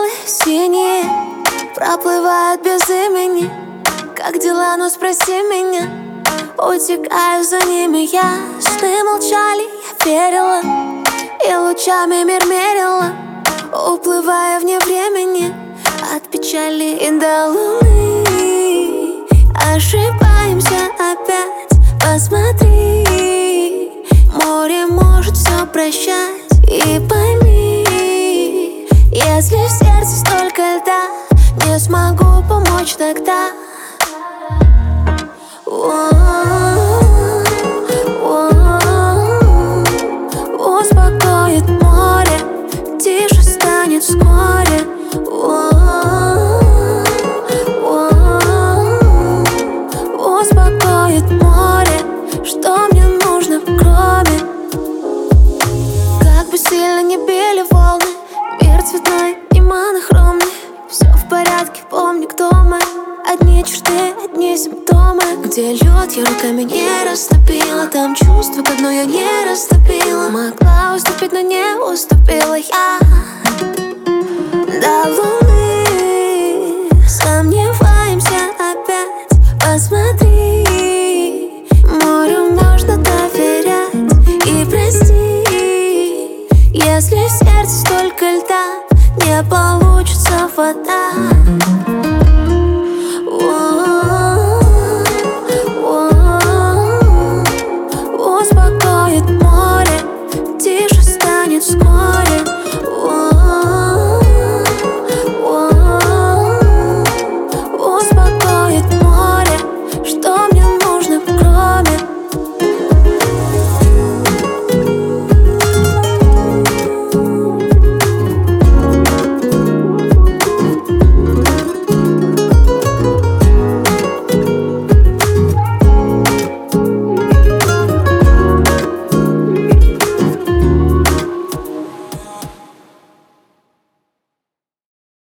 бокалы синие проплывают без имени. Как дела, ну спроси меня. Утекаю за ними я. Сны молчали, я верила и лучами мир мерила, уплывая вне времени от печали и до луны. Ошибаемся опять, посмотри. Море может все прощать. И пойми, если в сердце столько льда, не смогу помочь тогда. Успокоит море, тише станет вскоре. Успокоит море, что мне нужно кроме. Как бы сильно не били волны, мир цветной и монохромный. Все в порядке, помни, кто мы. Одни черты, одни симптомы. Где лед я руками не растопила, там чувства к дну я не растопила. Могла уступить, но не уступила я до луны. Сомневаемся опять, посмотри. Морю можно доверять и прости. Если в сердце столько льда, не получится вода.